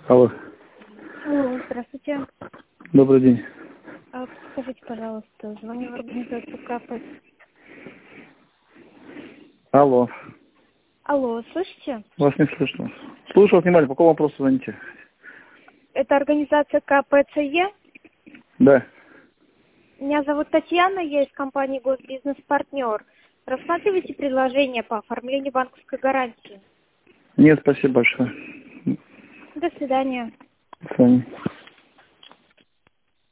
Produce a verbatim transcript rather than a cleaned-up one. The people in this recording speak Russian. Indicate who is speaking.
Speaker 1: Алло.
Speaker 2: Алло, здравствуйте.
Speaker 1: Добрый день.
Speaker 2: А, Скажите, пожалуйста, звоню в организацию КП.
Speaker 1: Алло.
Speaker 2: Алло, слышите?
Speaker 1: Вас не слышно. Слушаю внимание, по какому вопросу звоните?
Speaker 2: Это организация КПЦЕ.
Speaker 1: Да.
Speaker 2: Меня зовут Татьяна, я из компании Госбизнес-партнер. Рассматриваете предложение по оформлению банковской гарантии?
Speaker 1: Нет, спасибо большое.
Speaker 2: До свидания.
Speaker 1: До свидания.